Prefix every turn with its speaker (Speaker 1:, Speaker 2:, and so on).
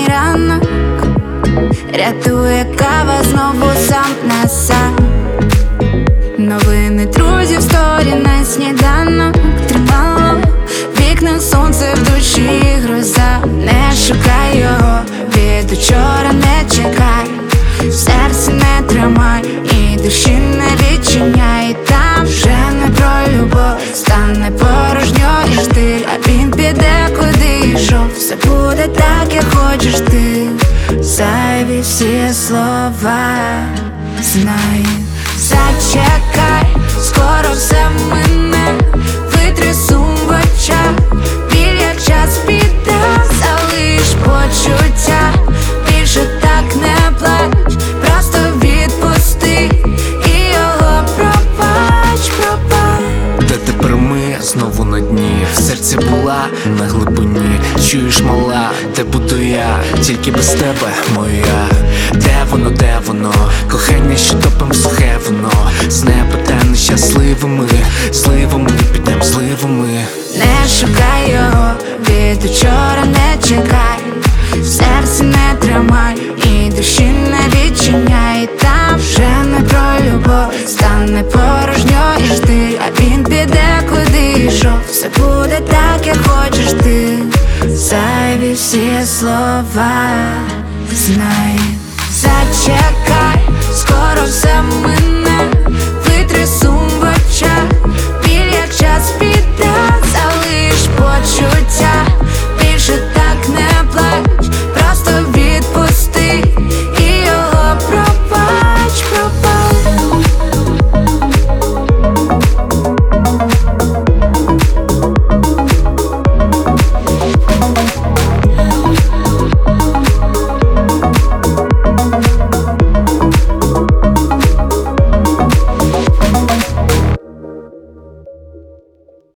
Speaker 1: ранок, рятує кава знову сам на сам. Новини друзів, сторі на сніданок. Тримало вікна, сонце в душі, гроза. Не шукай його, від учора не чекай. Серце не тримай і душі не відчиняй. Там вже не про любов, стане порожньо і штиль. А він піде, куди йшов. Все буде так, як хочеш ти. Зайві всі слова, знай. Зачекай, скоро все мине. Витри сум в очах, біль як час піде. Залиш почуття, більше так не плач. Просто відпусти і його пробач, пробач.
Speaker 2: Де тепер ми знову на дні? В серці була на глибині. Чуєш, мала, де буду я? Тільки без тебе, моя. Де воно, кохання, що топим сухе воно. З неба та нещасливими, зливами, підем зливами.
Speaker 1: Не шукай його, від учора не чекай. Серце не тримай і душі не відчиняй. Там вже не про любов, стане порожньо і штиль. А він піде, куди йшов. Все буде так, як хочеш ти. Зайві всі слова, знай. Зачекай, скоро все мине. Витри сум в очах, біль як час